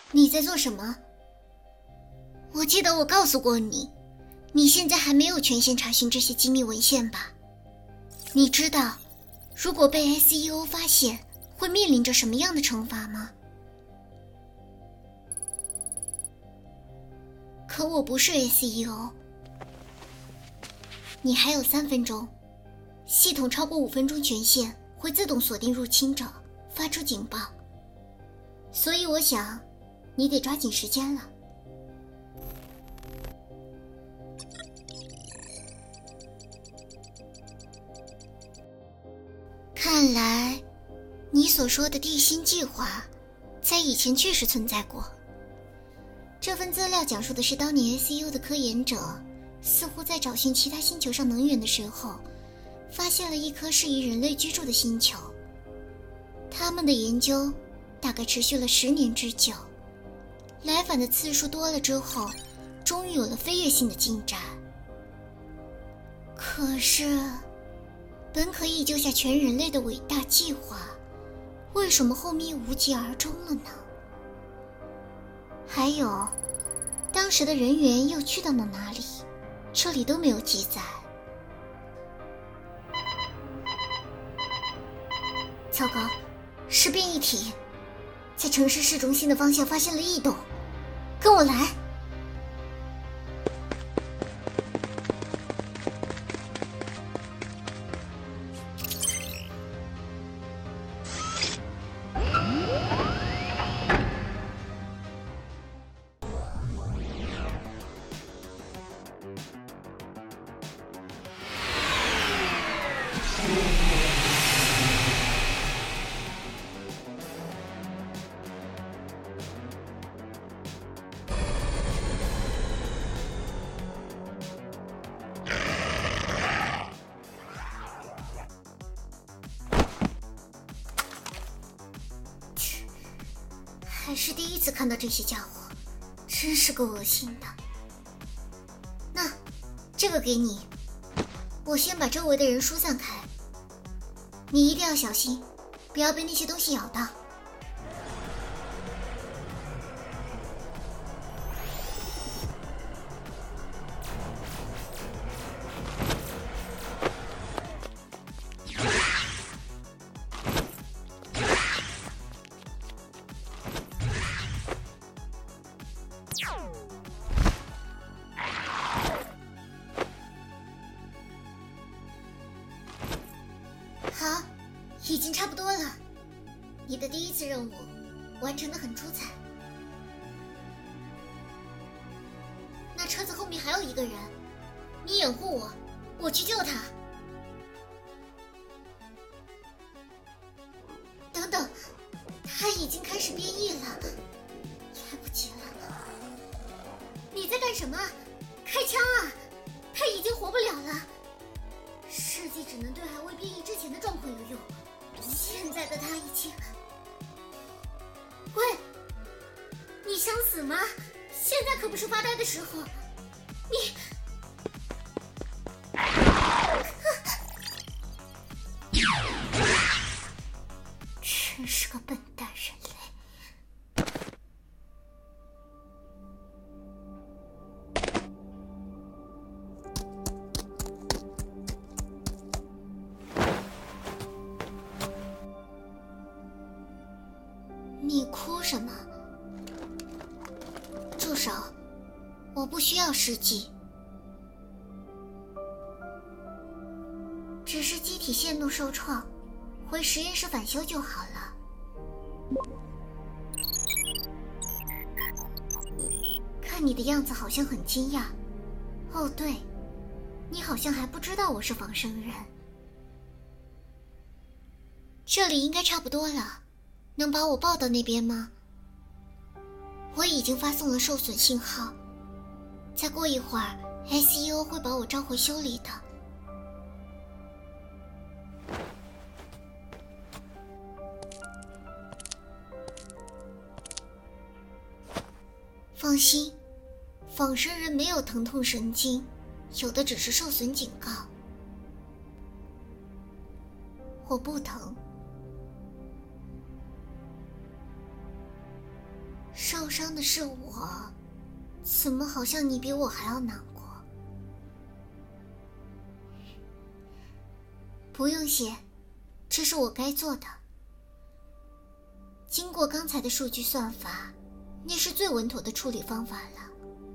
你在做什么？我记得我告诉过你，你现在还没有权限查询这些机密文献吧？你知道，如果被 SEO 发现，会面临着什么样的惩罚吗？可我不是 SEO。你还有3分钟，系统超过5分钟权限会自动锁定入侵者，发出警报。所以我想，你得抓紧时间了。看来，你所说的地心计划，在以前确实存在过。这份资料讲述的是当年 SEO 的科研者，似乎在找寻其他星球上能源的时候，发现了一颗适宜人类居住的星球。他们的研究大概持续了10年之久，来访的次数多了之后，终于有了飞跃性的进展。可是，本可以救下全人类的伟大计划，为什么后面无疾而终了呢？还有，当时的人员又去到了哪里？这里都没有记载。糟糕，是变异体，在城市市中心的方向发现了异动，跟我来。还是第一次看到这些家伙，真是够恶心的。那，这个给你，我先把周围的人疏散开。你一定要小心，不要被那些东西咬到。好，已经差不多了。你的第一次任务完成得很出彩。那车子后面还有一个人，你掩护我，我去救他。等等，他已经开始变异了，来不及了。你在干什么？开枪啊！他已经活不了了。试剂只能对还未变异之前的状况有用，现在的他已经……喂，你想死吗？现在可不是发呆的时候，你……真是个笨蛋人类。你哭什么？住手！我不需要试剂，只是机体线路受创，回实验室返修就好了。看你的样子好像很惊讶。哦对，你好像还不知道我是仿生人。这里应该差不多了。能把我抱到那边吗？我已经发送了受损信号，再过一会儿 SEO 会把我召回修理的。放心，仿生人没有疼痛神经，有的只是受损警告。我不疼。 受伤的是我，怎么好像你比我还要难过？不用谢，这是我该做的。经过刚才的数据算法，那是最稳妥的处理方法了。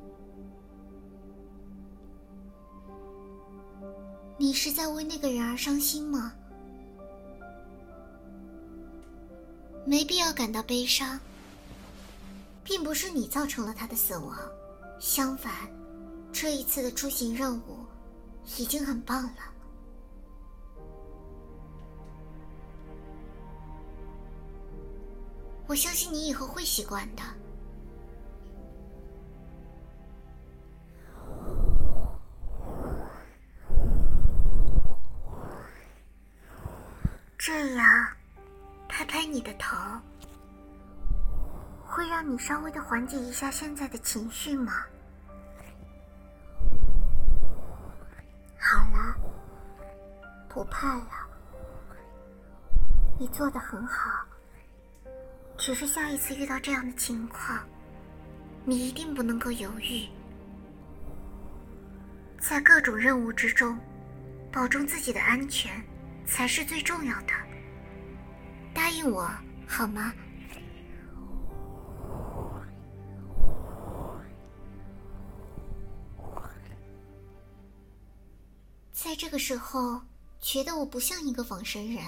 你是在为那个人而伤心吗？没必要感到悲伤，并不是你造成了他的死亡，相反，这一次的出行任务已经很棒了。我相信你以后会习惯的。这样，拍拍你的头，会让你稍微的缓解一下现在的情绪吗？好了，不怕了，你做得很好。只是下一次遇到这样的情况，你一定不能够犹豫。在各种任务之中，保证自己的安全才是最重要的。答应我，好吗？在这个时候，觉得我不像一个仿生人。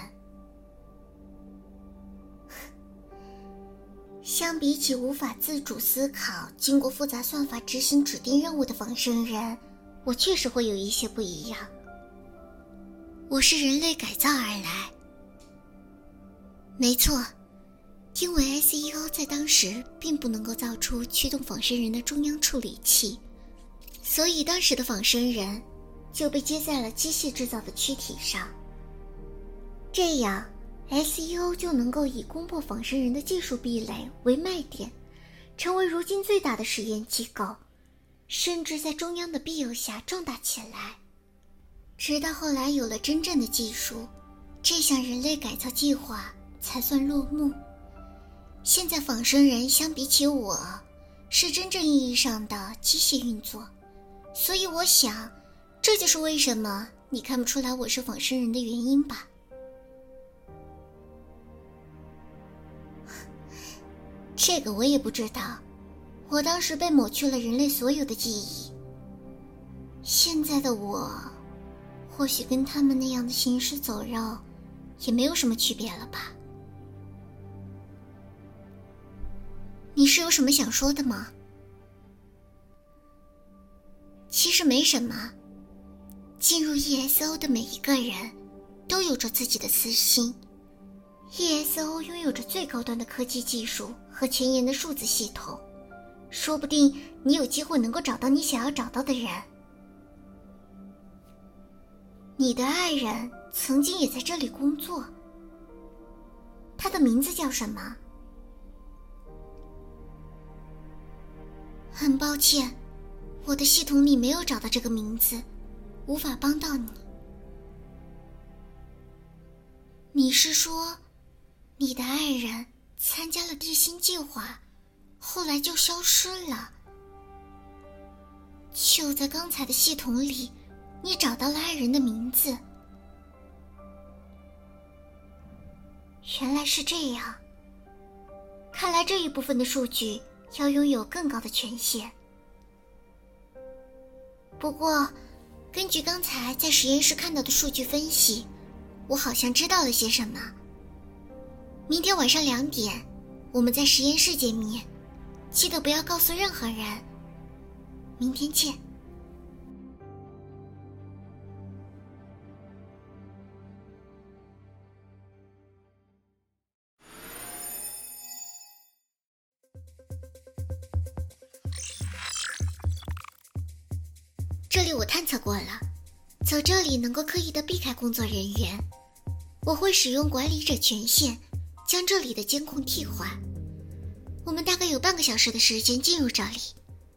相比起无法自主思考、经过复杂算法执行指定任务的仿生人，我确实会有一些不一样。我是人类改造而来。没错，因为 SEO 在当时并不能够造出驱动仿生人的中央处理器，所以当时的仿生人就被接在了机械制造的躯体上。这样SEO 就能够以攻破仿生人的技术壁垒为卖点，成为如今最大的实验机构，甚至在中央的庇佑下壮大起来。直到后来有了真正的技术，这项人类改造计划才算落幕。现在仿生人相比起我，是真正意义上的机械运作，所以我想，这就是为什么你看不出来我是仿生人的原因吧。这个我也不知道，我当时被抹去了人类所有的记忆。现在的我，或许跟他们那样的行尸走肉，也没有什么区别了吧？你是有什么想说的吗？其实没什么，进入 ESO 的每一个人，都有着自己的私心。ESO 拥有着最高端的科技技术和前沿的数字系统，说不定你有机会能够找到你想要找到的人。你的爱人曾经也在这里工作，他的名字叫什么？很抱歉，我的系统里没有找到这个名字，无法帮到你。你是说你的爱人参加了地心计划，后来就消失了？就在刚才的系统里，你找到了爱人的名字。原来是这样，看来这一部分的数据要拥有更高的权限。不过，根据刚才在实验室看到的数据分析，我好像知道了些什么。明天晚上2点，我们在实验室见面，记得不要告诉任何人。明天见。这里我探测过了，走这里能够刻意的避开工作人员。我会使用管理者权限，将这里的监控替换。我们大概有半个小时的时间进入这里。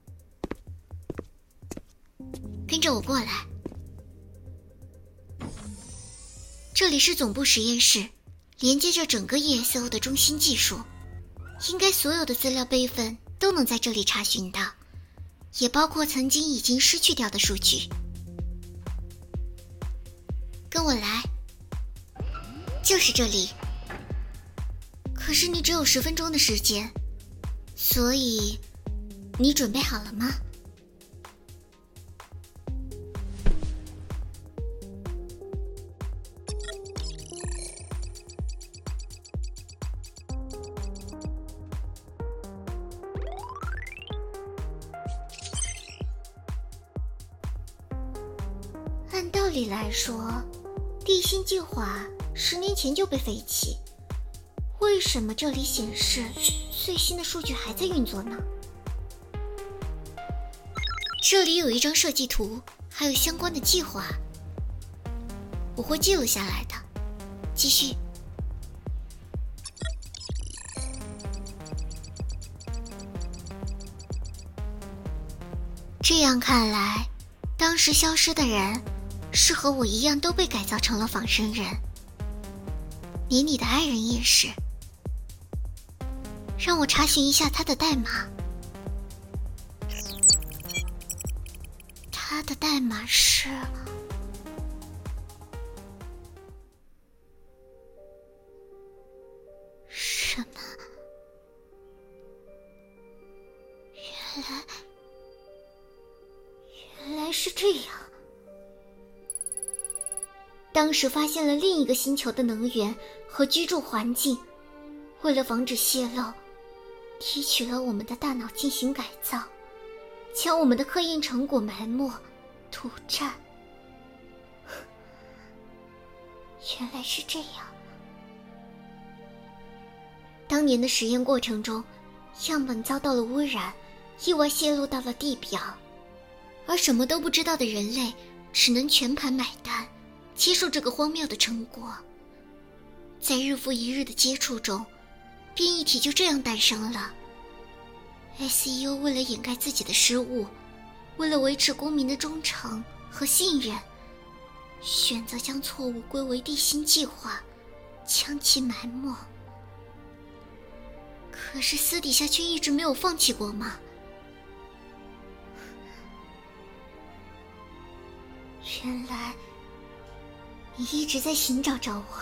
跟着我过来。这里是总部实验室，连接着整个 ESO 的中心技术。 应该所有的资料备份都能在这里查询到，也包括曾经已经失去掉的数据。跟我来，就是这里。可是你只有10分钟的时间，所以你准备好了吗？按道理来说，地心计划10年前就被废弃，为什么这里显示最新的数据还在运作呢？这里有一张设计图，还有相关的计划，我会记录下来的。继续。这样看来，当时消失的人是和我一样都被改造成了仿生人，连你的爱人也是。让我查询一下他的代码。他的代码是什么？原来是这样。当时发现了另一个星球的能源和居住环境，为了防止泄漏，提取了我们的大脑进行改造，将我们的科研成果埋没、涂占。原来是这样。当年的实验过程中，样本遭到了污染，意外泄露到了地表，而什么都不知道的人类只能全盘买单，接受这个荒谬的成果。在日复一日的接触中，变异体就这样诞生了。SEO 为了掩盖自己的失误，为了维持公民的忠诚和信任，选择将错误归为地心计划，将其埋没。可是私底下却一直没有放弃过吗？原来你一直在寻找着我。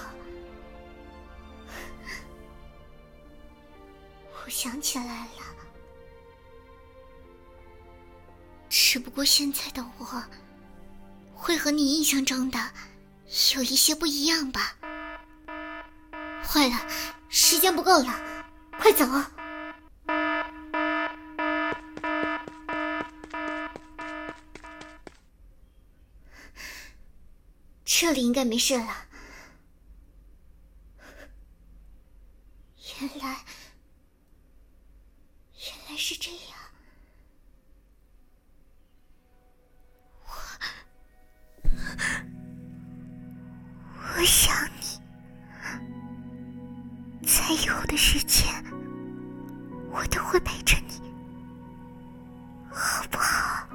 我想起来了，只不过现在的我会和你印象中的有一些不一样吧。坏了，时间不够了，快走！这里应该没事了。原来是这样。我想你，在以后的时间，我都会陪着你，好不好？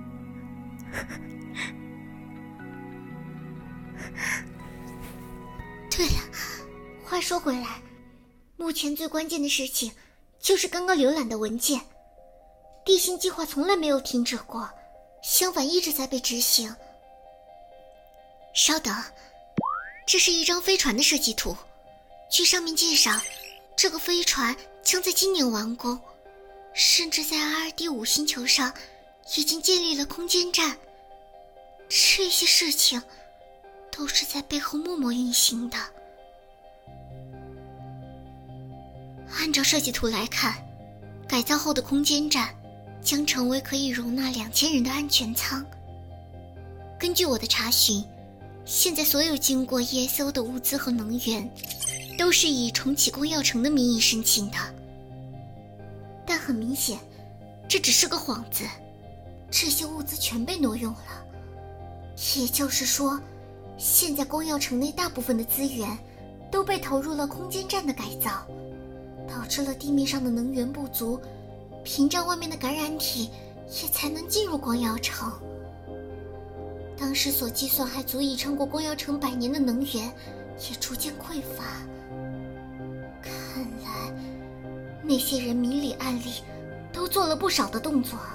对了，话说回来，目前最关键的事情就是刚刚浏览的文件。地心计划从来没有停止过，相反一直在被执行。稍等，这是一张飞船的设计图。据上面介绍，这个飞船将在今年完工，甚至在 RD5 星球上已经建立了空间站。这些事情都是在背后默默运行的。按照设计图来看，改造后的空间站将成为可以容纳2000人的安全舱。根据我的查询，现在所有经过 ESO 的物资和能源都是以重启光耀城的名义申请的。但很明显，这只是个幌子，这些物资全被挪用了。也就是说，现在光耀城内大部分的资源都被投入了空间站的改造，导致了地面上的能源不足，屏障外面的感染体也才能进入光耀城。当时所计算还足以撑过光耀城100年的能源也逐渐匮乏。看来那些人明里暗里都做了不少的动作。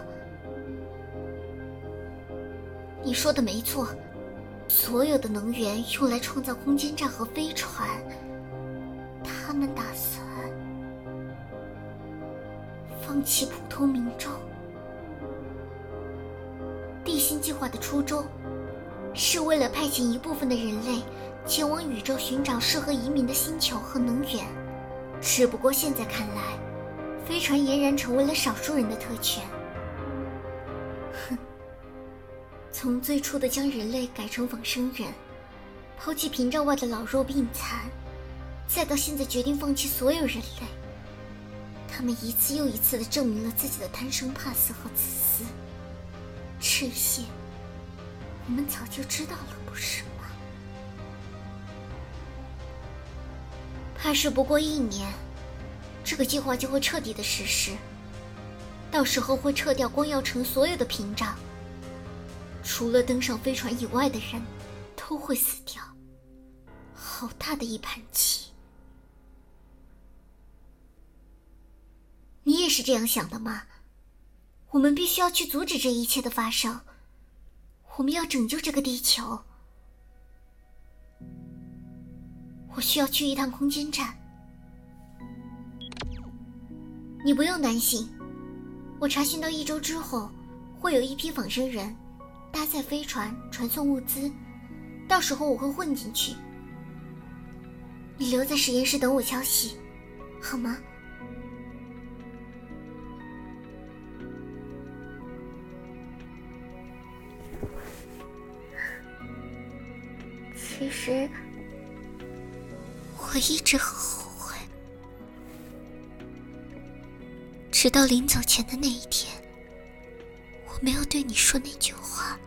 你说的没错，所有的能源用来创造空间站和飞船，他们打算放弃普通民众。地心计划的初衷是为了派遣一部分的人类前往宇宙寻找适合移民的星球和能源，只不过现在看来，飞船俨然成为了少数人的特权。哼，从最初的将人类改成仿生人，抛弃屏障外的老弱病残，再到现在决定放弃所有人类，他们一次又一次地证明了自己的贪生怕死和自私。这些我们早就知道了，不是吗？怕是不过1年，这个计划就会彻底的实施，到时候会撤掉光耀城所有的屏障，除了登上飞船以外的人都会死掉。好大的一盘棋！你也是这样想的吗？我们必须要去阻止这一切的发生，我们要拯救这个地球。我需要去一趟空间站。你不用担心，我查询到1周之后会有一批仿生人搭载飞船传送物资，到时候我会混进去。你留在实验室等我消息，好吗？其实我一直很后悔，直到临走前的那一天，我没有对你说那句话。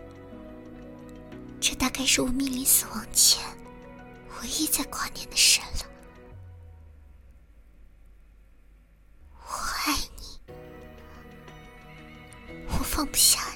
这大概是我面临死亡前唯一在挂念的事了。我爱你，我放不下